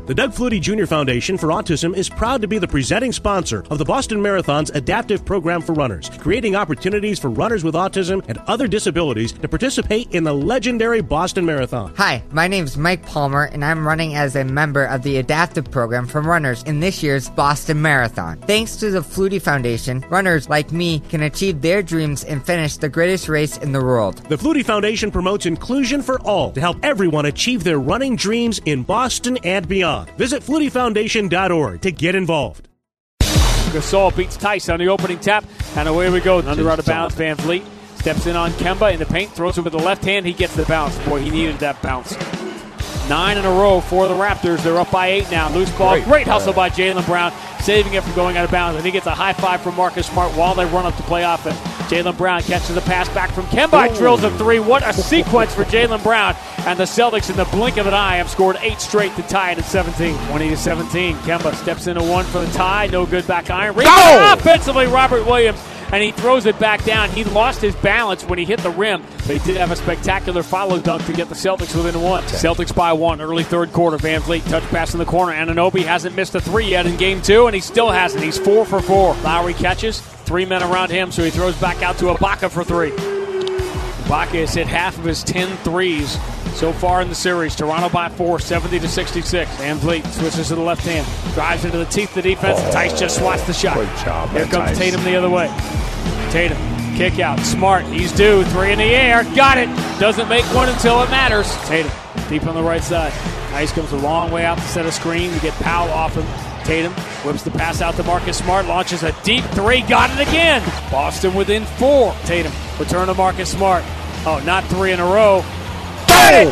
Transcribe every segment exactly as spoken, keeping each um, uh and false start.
The Doug Flutie Junior Foundation for Autism is proud to be the presenting sponsor of the Boston Marathon's adaptive program for runners, creating opportunities for runners with autism and other disabilities to participate in the legendary Boston Marathon. Hi, my name is Mike Palmer, and I'm running as a member of the adaptive program for runners in this year's Boston Marathon. Thanks to the Flutie Foundation, runners like me can achieve their dreams and finish the greatest race in the world. The Flutie Foundation promotes inclusion for all to help everyone achieve their running dreams in Boston and beyond. Visit flutie foundation dot org to get involved. Gasol beats Tice on the opening tap, and away we go. Under out of bounds, Van Vliet steps in on Kemba in the paint, throws it with the left hand. He gets the bounce. Boy, he needed that bounce. Nine in a row for the Raptors. They're up by eight now. Loose ball. Great, Great hustle by Jaylen Brown, saving it from going out of bounds. And he gets a high five from Marcus Smart while they run up to play offense. Jaylen Brown catches the pass back from Kemba. Drills a three. What a sequence for Jaylen Brown. And the Celtics, in the blink of an eye, have scored eight straight to tie it at seventeen. twenty to seventeen. Kemba steps into one for the tie. No good back iron. Rebound offensively, Robert Williams. And he throws it back down. He lost his balance when he hit the rim, but he did have a spectacular follow dunk to get the Celtics within one. Okay. Celtics by one, early third quarter. Van Vliet, touch pass in the corner. Anunoby hasn't missed a three yet in game two, and he still hasn't. He's four for four. Lowry catches, three men around him, so he throws back out to Ibaka for three. Ibaka has hit half of his ten threes so far in the series. Toronto by four, seventy to sixty-six. Van Vliet switches to the left hand, drives into the teeth of the defense. Oh, Tice just swats the shot. Great job. Here comes Tice. Tatum the other way. Tatum, kick out, Smart, he's due, three in the air, got it, doesn't make one until it matters. Tatum, deep on the right side. Tice comes a long way out to set a screen to get Powell off him. Tatum whips the pass out to Marcus Smart, launches a deep three, got it again. Boston within four. Tatum, return to Marcus Smart. Oh, not three in a row. Got it!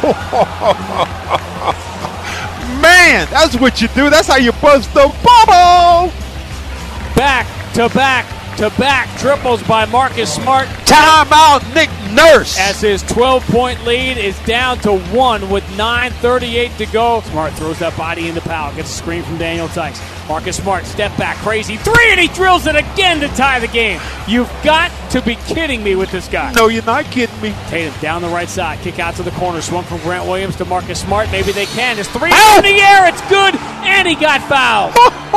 Man, that's what you do. That's how you bust the bubble. Back to back to back triples by Marcus Smart. Timeout, Nick Nurse. As his twelve-point lead is down to one with nine thirty-eight to go. Smart throws that body into Powell. Gets a screen from Daniel Tice. Marcus Smart, step back, crazy three, and he drills it again to tie the game. You've got to be kidding me with this guy. No, you're not kidding me. Tatum down the right side, kick out to the corner, swung from Grant Williams to Marcus Smart. Maybe they can. His three oh! in the air, it's good, and he got fouled.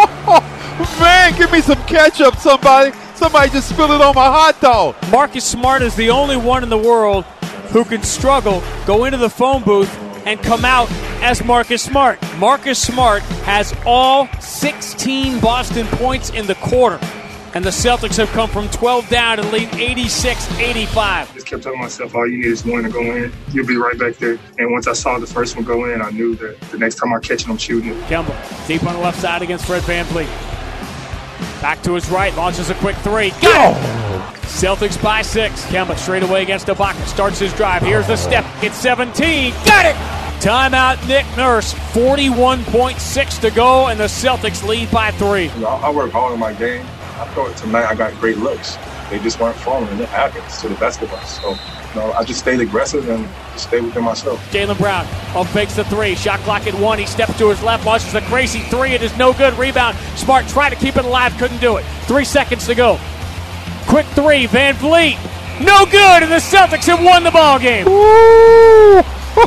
Man, give me some ketchup, somebody. Somebody just spilled it on my hot dog. Marcus Smart is the only one in the world who can struggle, go into the phone booth, and come out as Marcus Smart. Marcus Smart has all sixteen Boston points in the quarter, and the Celtics have come from twelve down and lead eighty-six eighty-five. I just kept telling myself, all you need is one to go in. You'll be right back there. And once I saw the first one go in, I knew that the next time I catch it, I'm shooting it. Kemba, deep on the left side against Fred VanVleet. Back to his right, launches a quick three. Got it! Celtics by six. Kemba straight away against Ibaka. Starts his drive. Here's the step. It's seventeen. Got it! Timeout, Nick Nurse. forty-one point six to go, and the Celtics lead by three. You know, I work hard on my game. I thought tonight I got great looks. They just weren't falling, and it happens to the best of us. So, you know, I just stayed aggressive and just stayed within myself. Jaylen Brown up fakes the three. Shot clock at one. He steps to his left, launches a crazy three. It is no good. Rebound. Smart tried to keep it alive. Couldn't do it. Three seconds to go. Quick three. Van Vliet. No good, and the Celtics have won the ball game. Ooh.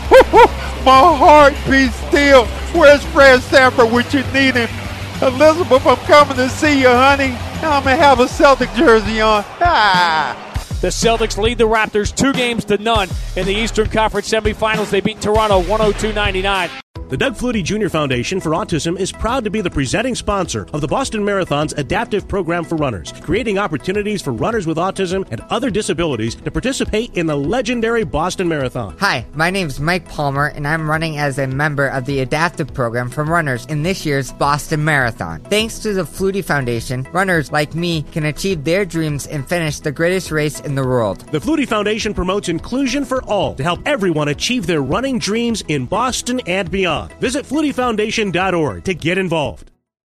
My heart beats still. Where's Fred Sanford? What you need him? Elizabeth, I'm coming to see you, honey. I'm going to have a Celtic jersey on. Ah. The Celtics lead the Raptors two games to none in the Eastern Conference semifinals. They beat Toronto one oh two ninety-nine. The Doug Flutie Junior Foundation for Autism is proud to be the presenting sponsor of the Boston Marathon's adaptive program for runners, creating opportunities for runners with autism and other disabilities to participate in the legendary Boston Marathon. Hi, my name is Mike Palmer, and I'm running as a member of the adaptive program for runners in this year's Boston Marathon. Thanks to the Flutie Foundation, runners like me can achieve their dreams and finish the greatest race in the world. The Flutie Foundation promotes inclusion for all to help everyone achieve their running dreams in Boston and beyond. Visit flutie foundation dot org to get involved.